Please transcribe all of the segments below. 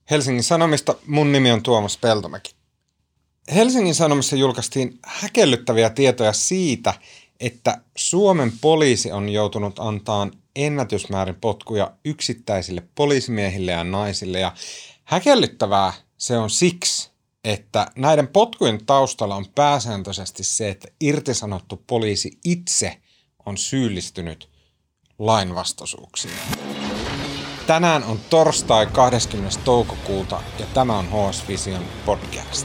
Helsingin Sanomista. Mun nimi on Tuomas Peltomäki. Helsingin Sanomissa julkaistiin häkellyttäviä tietoja siitä, että Suomen poliisi on joutunut antamaan ennätysmäärin potkuja yksittäisille poliisimiehille ja naisille. Ja häkellyttävää se on siksi, että näiden potkujen taustalla on pääsääntöisesti se, että irtisanottu poliisi itse on syyllistynyt lainvastaisuuksiin. Tänään on torstai 20. toukokuuta ja tämä on HS Vision podcast.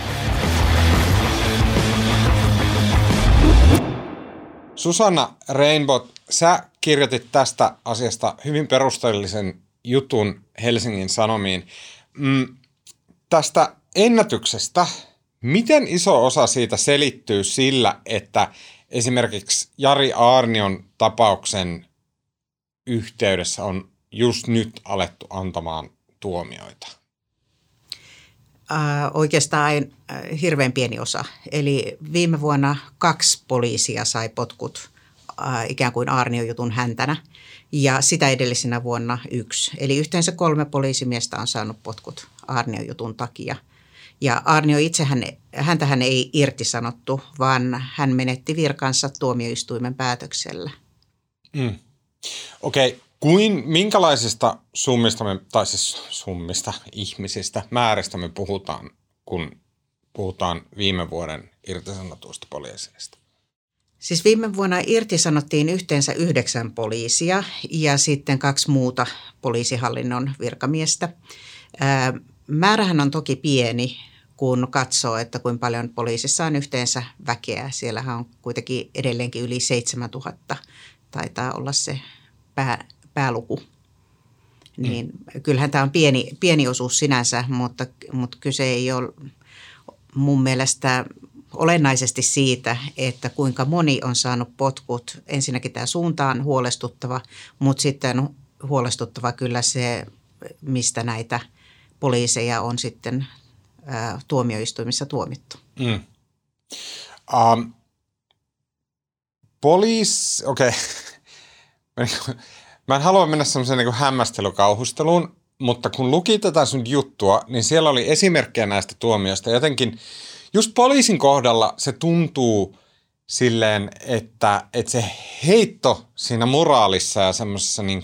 Susanna Reinbot, sä kirjoitit tästä asiasta hyvin perusteellisen jutun Helsingin Sanomiin. Tästä ennätyksestä, miten iso osa siitä selittyy sillä, että esimerkiksi Jari Aarnion tapauksen yhteydessä on just nyt alettu antamaan tuomioita? Oikeastaan hirveän pieni osa. Eli viime vuonna 2 poliisia sai potkut ikään kuin Aarnion jutun häntänä ja sitä edellisenä vuonna 1. Eli yhteensä 3 poliisimiestä on saanut potkut Aarnion jutun takia. Ja Aarnio häntähän ei irtisanottu, vaan hän menetti virkansa tuomioistuimen päätöksellä. Okei. Minkälaisista ihmisistä, määristä me puhutaan, kun puhutaan viime vuoden irtisanotuista poliiseista? Siis viime vuonna irtisanottiin yhteensä 9 poliisia ja sitten 2 muuta poliisihallinnon virkamiestä. Määrähän on toki pieni, kun katsoo, että kuinka paljon poliisissa on yhteensä väkeä. Siellähän on kuitenkin edelleenkin yli 7000, taitaa olla se pääluku. Niin kyllähän tämä on pieni osuus sinänsä, mutta kyse ei ole mun mielestä olennaisesti siitä, että kuinka moni on saanut potkut. Ensinnäkin tämä suunta on huolestuttava, mutta sitten huolestuttava kyllä se, mistä näitä poliiseja on sitten tuomioistuimissa tuomittu. Okei. Mä en halua mennä semmoiseen niin hämmästelykauhusteluun, mutta kun luki tätä sun juttua, niin siellä oli esimerkkejä näistä tuomioista. Jotenkin just poliisin kohdalla se tuntuu silleen, että se heitto siinä moraalissa ja semmoisessa niin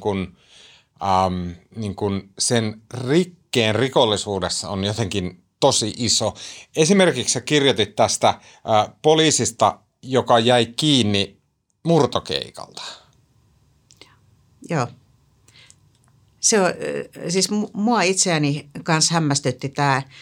kuin sen rikkeen rikollisuudessa on jotenkin tosi iso. Esimerkiksi sä kirjoitit tästä poliisista, joka jäi kiinni murtokeikalta. Joo. Se on, siis mua itseäni kanssa hämmästytti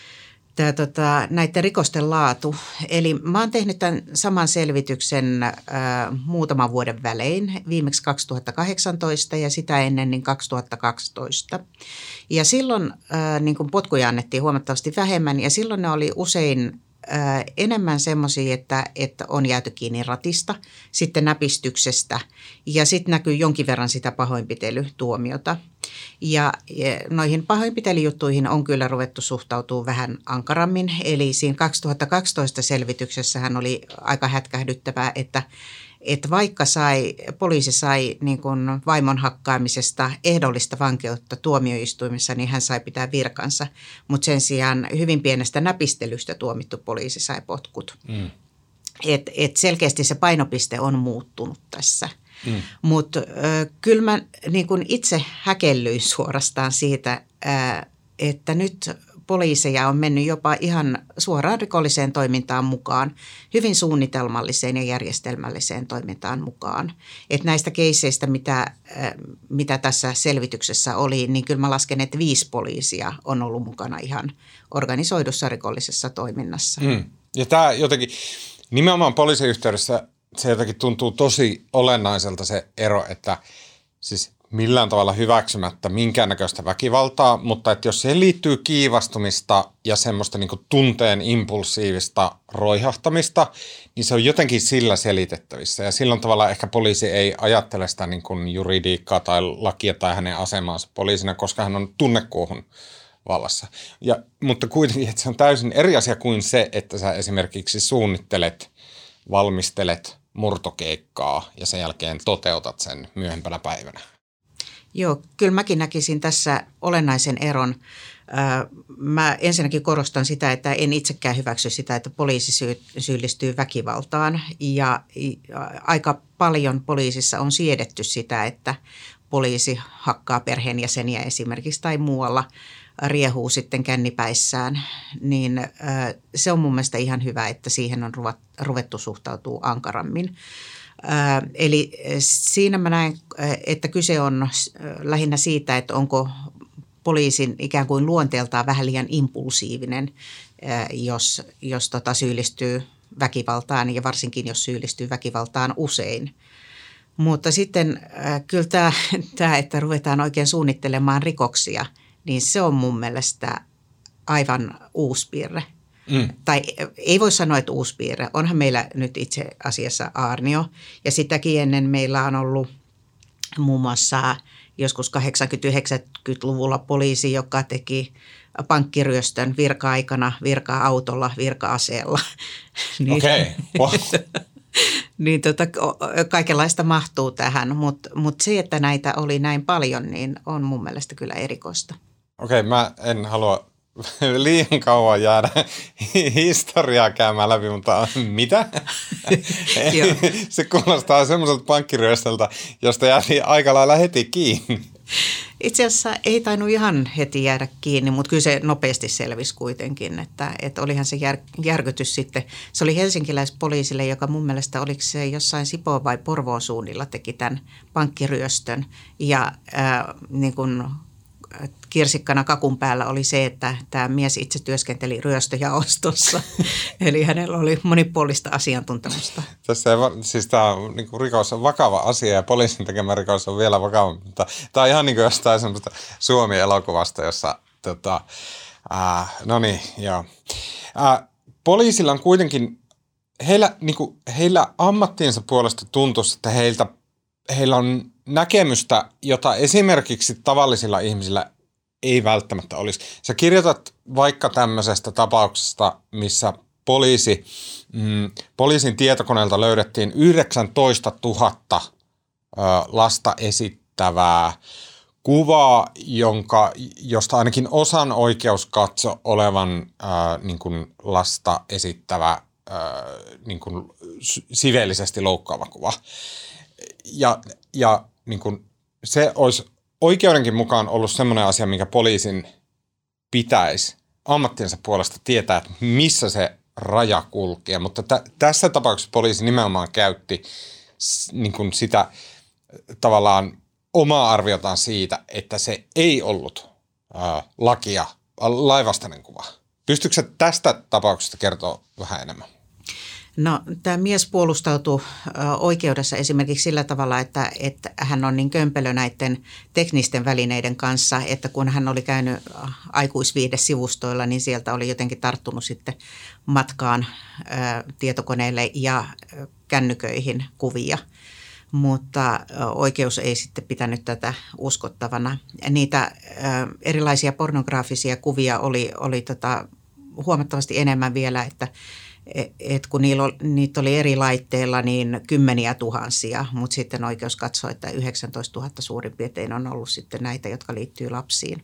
näiden rikosten laatu. Eli mä oon tehnyt tämän saman selvityksen muutaman vuoden välein, viimeksi 2018 ja sitä ennen niin 2012. Ja silloin niin kun potkuja annettiin huomattavasti vähemmän ja silloin ne oli usein enemmän semmoisia, että on jääty kiinni ratista, sitten näpistyksestä ja sitten näkyy jonkin verran sitä pahoinpitelytuomiota. Ja noihin pahoinpitelyjuttuihin on kyllä ruvettu suhtautua vähän ankarammin. Eli siinä 2012 selvityksessähän oli aika hätkähdyttävää, että vaikka poliisi sai niin kuin vaimon hakkaamisesta ehdollista vankeutta tuomioistuimessa, niin hän sai pitää virkansa. Mutta sen sijaan hyvin pienestä näpistelystä tuomittu poliisi sai potkut. Et selkeästi se painopiste on muuttunut tässä. Mutta kyllä mä niin kun itse häkellyin suorastaan siitä, että nyt poliiseja on mennyt jopa ihan suoraan rikolliseen toimintaan mukaan, hyvin suunnitelmalliseen ja järjestelmälliseen toimintaan mukaan. Et näistä keisseistä, mitä tässä selvityksessä oli, niin kyllä mä lasken, että 5 poliisia on ollut mukana ihan organisoidussa rikollisessa toiminnassa. Ja tämä jotenkin, nimenomaan poliisin yhteydessä se jotenkin tuntuu tosi olennaiselta se ero, että siis millään tavalla hyväksymättä minkäännäköistä väkivaltaa, mutta että jos siihen liittyy kiivastumista ja semmoista niin kuin tunteen impulsiivista roihahtamista, niin se on jotenkin sillä selitettävissä. Ja silloin tavallaan ehkä poliisi ei ajattele sitä niin kuin juridiikkaa tai lakia tai hänen asemaansa poliisina, koska hän on tunnekuohun vallassa. Mutta kuitenkin, että se on täysin eri asia kuin se, että sä esimerkiksi suunnittelet, valmistelet murtokeikkaa ja sen jälkeen toteutat sen myöhempänä päivänä. Joo, kyllä mäkin näkisin tässä olennaisen eron. Mä ensinnäkin korostan sitä, että en itsekään hyväksy sitä, että poliisi syyllistyy väkivaltaan ja aika paljon poliisissa on siedetty sitä, että poliisi hakkaa perheenjäseniä esimerkiksi tai muualla riehuu sitten kännipäissään, niin se on mun mielestä ihan hyvä, että siihen on ruvettu suhtautua ankarammin. Eli siinä mä näen, että kyse on lähinnä siitä, että onko poliisin ikään kuin luonteeltaan vähän liian impulsiivinen, jos syyllistyy väkivaltaan ja varsinkin jos syyllistyy väkivaltaan usein. Mutta sitten kyllä tämä, että ruvetaan oikein suunnittelemaan rikoksia, niin se on mun mielestä aivan uusi piirre. Tai ei voi sanoa, että uusi piirre. Onhan meillä nyt itse asiassa Aarnio ja sitäkin ennen meillä on ollut muun muassa joskus 80-90-luvulla poliisi, joka teki pankkiryöstön virka-aikana, virka-autolla, virka-aseella. Okei, wow. Niin kaikenlaista mahtuu tähän, mutta se, että näitä oli näin paljon, niin on mun mielestä kyllä erikoista. Okei, mä en halua liian kauan jäädä historiaa käymään läpi, mutta mitä? Se kuulostaa semmoiselta pankkiryöstöltä, josta jäätiin aika lailla heti kiinni. Itse asiassa ei tainnut ihan heti jäädä kiinni, mutta kyllä se nopeasti selvisi kuitenkin, että olihan se järkytys sitten. Se oli helsinkiläispoliisille, joka mun mielestä oliko se jossain Sipoon vai Porvoon suunnilla teki tämän pankkiryöstön ja niin kuin kirsikkana kakun päällä oli se, että tämä mies itse työskenteli ryöstöjaostossa, eli hänellä oli monipuolista asiantuntemusta. Tässä siis tämä on, niin kuin rikos on vakava asia ja poliisin tekemä rikos on vielä vakavampi, mutta tämä on ihan niin kuin jostain semmoista Suomi-elokuvasta, jossa no niin, joo. Poliisilla on kuitenkin, heillä ammattiinsa puolesta tuntuisi, että heillä on näkemystä, jota esimerkiksi tavallisilla ihmisillä ei välttämättä olisi. Sä kirjoitat vaikka tämmöisestä tapauksesta, missä poliisin tietokoneelta löydettiin 19 000 lasta esittävää kuvaa, josta ainakin osan oikeus katso olevan niin kuin lasta esittävä niin kuin siveellisesti loukkaava kuva. Ja niin kuin se olisi oikeudenkin mukaan ollut semmoinen asia, minkä poliisin pitäisi ammattinsa puolesta tietää, että missä se raja kulkee. Mutta tässä tapauksessa poliisi nimenomaan käytti niin kuin sitä tavallaan omaa arviotaan siitä, että se ei ollut lainvastainen kuva. Pystytkö sä tästä tapauksesta kertoa vähän enemmän? No, tämä mies puolustautui oikeudessa esimerkiksi sillä tavalla, että hän on niin kömpelö näiden teknisten välineiden kanssa, että kun hän oli käynyt aikuisviihdesivustoilla, niin sieltä oli jotenkin tarttunut sitten matkaan tietokoneelle ja kännyköihin kuvia. Mutta oikeus ei sitten pitänyt tätä uskottavana. Niitä erilaisia pornograafisia kuvia oli huomattavasti enemmän vielä, että kun niitä oli eri laitteilla, niin kymmeniä tuhansia, mutta sitten oikeus katsoi, että 19 000 suurin piirtein on ollut sitten näitä, jotka liittyy lapsiin.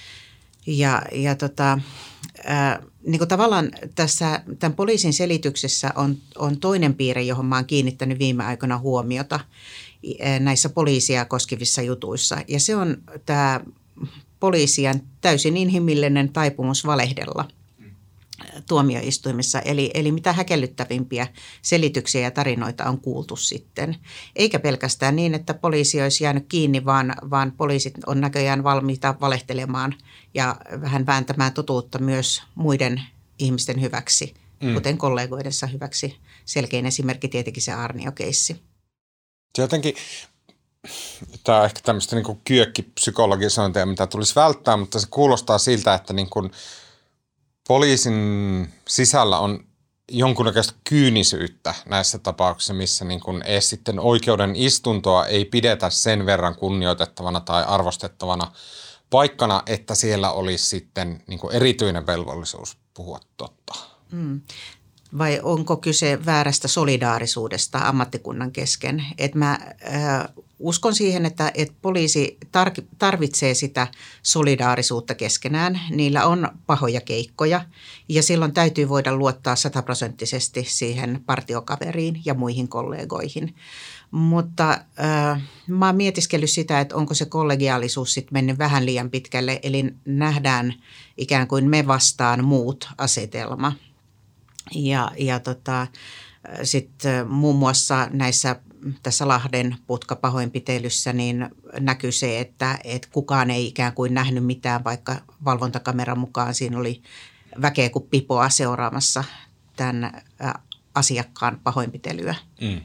Niin kuin tavallaan tässä tämän poliisin selityksessä on toinen piirre, johon mä oon kiinnittänyt viime aikoina huomiota näissä poliisia koskevissa jutuissa. Ja se on tämä poliisien täysin inhimillinen taipumus valehdella tuomioistuimissa. Eli mitä häkellyttävimpiä selityksiä ja tarinoita on kuultu sitten. Eikä pelkästään niin, että poliisi olisi jäänyt kiinni, vaan poliisit on näköjään valmiita valehtelemaan ja vähän vääntämään totuutta myös muiden ihmisten hyväksi, kuten kollegoidensa hyväksi. Selkein esimerkki tietenkin se Aarnio-keissi. Jotenkin, tämä on ehkä tämmöistä niin kuin kyökkipsykologisointia, mitä tulisi välttää, mutta se kuulostaa siltä, että niin kuin poliisin sisällä on jonkunnäköistä kyynisyyttä näissä tapauksissa, missä niin kuin edes sitten oikeuden istuntoa ei pidetä sen verran kunnioitettavana tai arvostettavana paikkana, että siellä olisi sitten niin kuin erityinen velvollisuus puhua totta. Vai onko kyse väärästä solidaarisuudesta ammattikunnan kesken? Että mä uskon siihen, että poliisi tarvitsee sitä solidaarisuutta keskenään. Niillä on pahoja keikkoja ja silloin täytyy voida luottaa 100% siihen partiokaveriin ja muihin kollegoihin. Mutta mä oon mietiskellyt sitä, että onko se kollegiaalisuus sitten mennyt vähän liian pitkälle, eli nähdään ikään kuin me vastaan muut -asetelma. Ja sitten muun muassa tässä Lahden putkapahoinpitelyssä niin näkyy se, että kukaan ei ikään kuin nähnyt mitään, vaikka valvontakameran mukaan siinä oli väkeä kuin pipoa seuraamassa tämän asiakkaan pahoinpitelyä. Mm.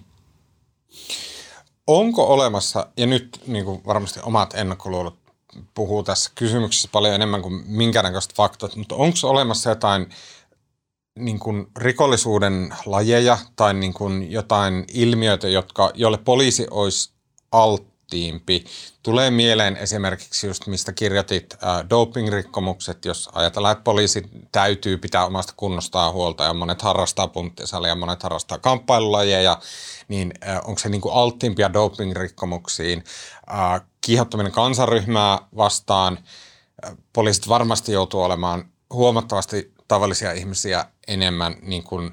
Onko olemassa, ja nyt niin kuin varmasti omat ennakkoluulot puhuu tässä kysymyksessä paljon enemmän kuin minkäännäköistä faktat, mutta onko olemassa jotain niin kuin rikollisuuden lajeja tai niin kuin jotain ilmiöitä, jolle poliisi olisi alttiimpi? Tulee mieleen esimerkiksi just mistä kirjoitit dopingrikkomukset, jos ajatellaan, että poliisi täytyy pitää omasta kunnostaan huolta ja monet harrastaa punttisalia ja monet harrastaa kamppailulajeja, niin onko se niin kuin alttiimpia dopingrikkomuksiin? Kiihottaminen kansanryhmää vastaan, poliisit varmasti joutuu olemaan huomattavasti tavallisia ihmisiä enemmän niin kuin,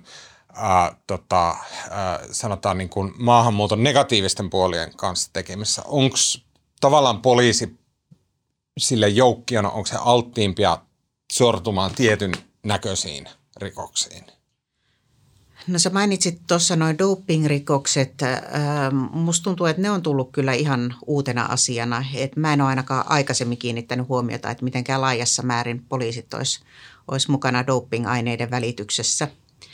sanotaan niin kuin maahanmuuton negatiivisten puolien kanssa tekemissä. Onko tavallaan poliisi sille joukkiona, onko se alttiimpia sortumaan tietyn näköisiin rikoksiin? No sä mainitsit tuossa noin dopingrikokset. Musta tuntuu, että ne on tullut kyllä ihan uutena asiana. Et mä en ole ainakaan aikaisemmin kiinnittänyt huomiota, että mitenkään laajassa määrin poliisit olisi mukana dopingaineiden välityksessä.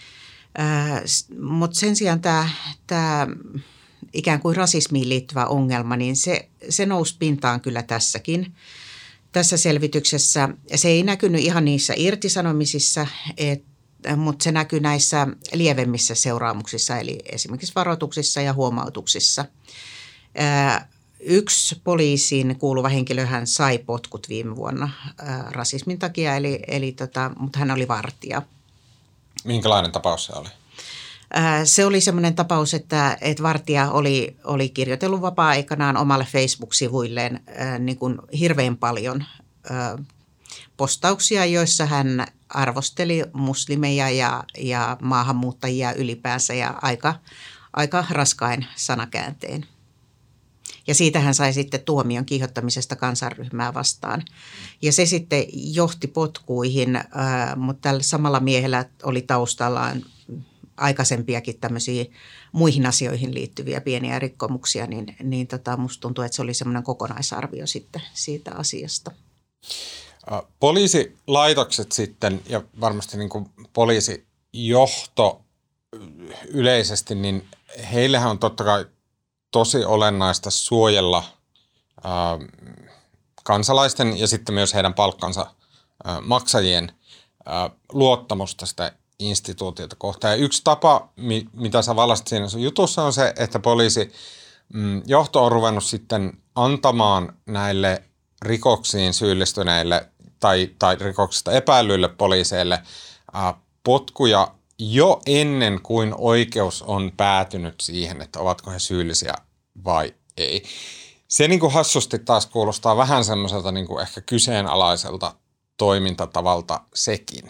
Mutta sen sijaan tämä ikään kuin rasismiin liittyvä ongelma, niin se nousi pintaan kyllä tässäkin. Tässä selvityksessä se ei näkynyt ihan niissä irtisanomisissa, mutta se näkyy näissä lievemmissä seuraamuksissa, eli esimerkiksi varoituksissa ja huomautuksissa. Yksi poliisiin kuuluva henkilö hän sai potkut viime vuonna rasismin takia, mutta hän oli vartija. Minkälainen tapaus se oli? Se oli semmoinen tapaus, että vartija oli kirjoitellut vapaa-aikanaan omalle Facebook-sivuilleen niin kuin hirveän paljon postauksia, joissa hän arvosteli muslimeja ja maahanmuuttajia ylipäänsä ja aika raskain sanakääntein. Ja siitä hän sai sitten tuomion kiihottamisesta kansanryhmää vastaan. Ja se sitten johti potkuihin, mutta tällä samalla miehellä oli taustallaan aikaisempiakin tämmöisiä muihin asioihin liittyviä pieniä rikkomuksia, niin musta tuntuu, että se oli semmoinen kokonaisarvio sitten siitä asiasta. Poliisilaitokset sitten ja varmasti niin kuin poliisijohto yleisesti, niin heillähän on totta kai tosi olennaista suojella kansalaisten ja sitten myös heidän palkkansa maksajien luottamusta sitä instituutiota kohtaan. Ja yksi tapa, mitä sä valasit siinä sun jutussa, on se, että poliisijohto on ruvennut sitten antamaan näille rikoksiin syyllistyneille tai rikoksista epäilyille poliiseille potkuja jo ennen kuin oikeus on päätynyt siihen, että ovatko he syyllisiä vai ei. Se niin kuin hassusti taas kuulostaa vähän semmoiselta niin kuin ehkä kyseenalaiselta toimintatavalta sekin.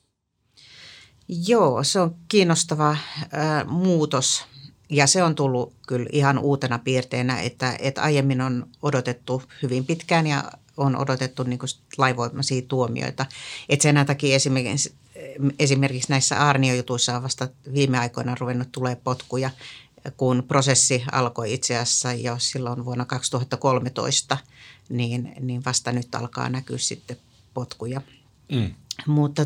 Joo, se on kiinnostava muutos ja se on tullut kyllä ihan uutena piirteenä, että aiemmin on odotettu hyvin pitkään ja on odotettu niin kuin lainvoimaisia tuomioita. Että sen takia esimerkiksi näissä Aarnio-jutuissa on vasta viime aikoina ruvennut tulee potkuja, kun prosessi alkoi itse asiassa jo silloin vuonna 2013, niin vasta nyt alkaa näkyä sitten potkuja. Mm. Mutta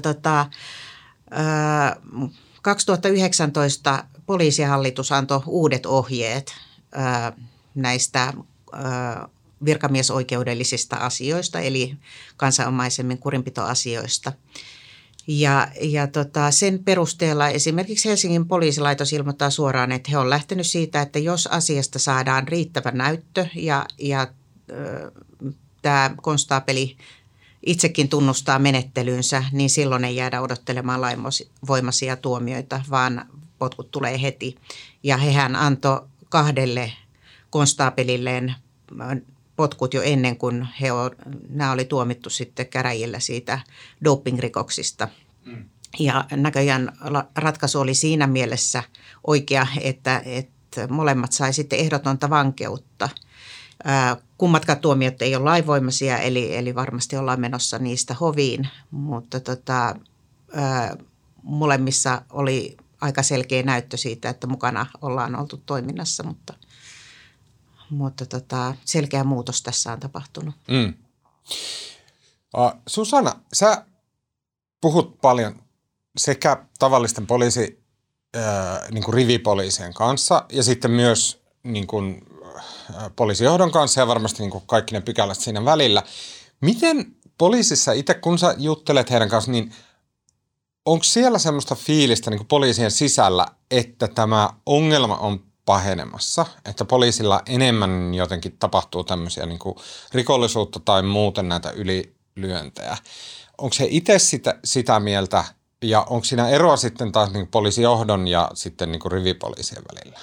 2019 poliisihallitus antoi uudet ohjeet näistä virkamiesoikeudellisista asioista, eli kansanomaisemmin kurinpitoasioista. Ja sen perusteella esimerkiksi Helsingin poliisilaitos ilmoittaa suoraan, että he on lähtenyt siitä, että jos asiasta saadaan riittävä näyttö ja tämä konstaapeli itsekin tunnustaa menettelynsä, niin silloin ei jäädä odottelemaan lainvoimaisia tuomioita, vaan potkut tulee heti. Ja hehän antoi konstaapelilleen potkut jo ennen kuin nämä oli tuomittu sitten käräjillä siitä dopingrikoksista. Ja näköjään ratkaisu oli siinä mielessä oikea, että molemmat sai sitten ehdotonta vankeutta. Kummatkaan tuomiot ei ole lainvoimaisia, eli varmasti ollaan menossa niistä hoviin, mutta molemmissa oli aika selkeä näyttö siitä, että mukana ollaan oltu toiminnassa, mutta selkeä muutos tässä on tapahtunut. Susanna, sä puhut paljon sekä tavallisten niin kuin rivipoliisien kanssa ja sitten myös niin kuin poliisijohdon kanssa ja varmasti niin kuin kaikki ne pykälät siinä välillä. Miten poliisissa itse, kun sä juttelet heidän kanssa, niin onko siellä semmoista fiilistä niin kuin poliisien sisällä, että tämä ongelma on pahenemassa, että poliisilla enemmän jotenkin tapahtuu tämmöisiä niin kuin rikollisuutta tai muuten näitä ylilyöntejä? Onko se itse sitä mieltä ja onko siinä eroa sitten taas niin kuin poliisijohdon ja sitten niin kuin rivipoliisien välillä?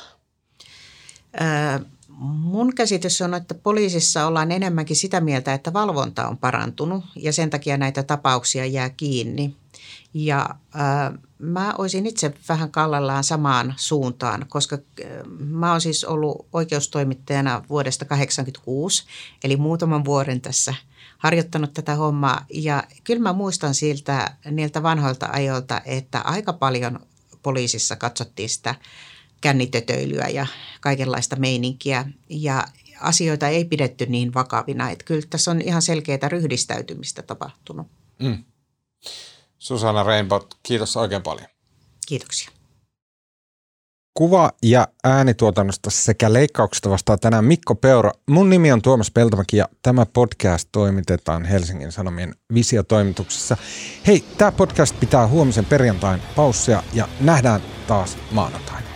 Mun käsitys on, että poliisissa ollaan enemmänkin sitä mieltä, että valvonta on parantunut ja sen takia näitä tapauksia jää kiinni. Ja mä olisin itse vähän kallellaan samaan suuntaan, koska mä oon siis ollut oikeustoimittajana vuodesta 1986, eli muutaman vuoden tässä harjoittanut tätä hommaa. Ja kyllä mä muistan niiltä vanhoilta ajoilta, että aika paljon poliisissa katsottiin sitä kännitötöilyä ja kaikenlaista meininkiä ja asioita ei pidetty niin vakavina. Että kyllä tässä on ihan selkeää ryhdistäytymistä tapahtunut. Susanna Reinbold, kiitos oikein paljon. Kiitoksia. Kuva- ja äänituotannosta sekä leikkauksesta vastaa tänään Mikko Peura. Mun nimi on Tuomas Peltomäki ja tämä podcast toimitetaan Helsingin Sanomien Visio-toimituksessa. Hei, tämä podcast pitää huomisen perjantain paussia ja nähdään taas maanantaina.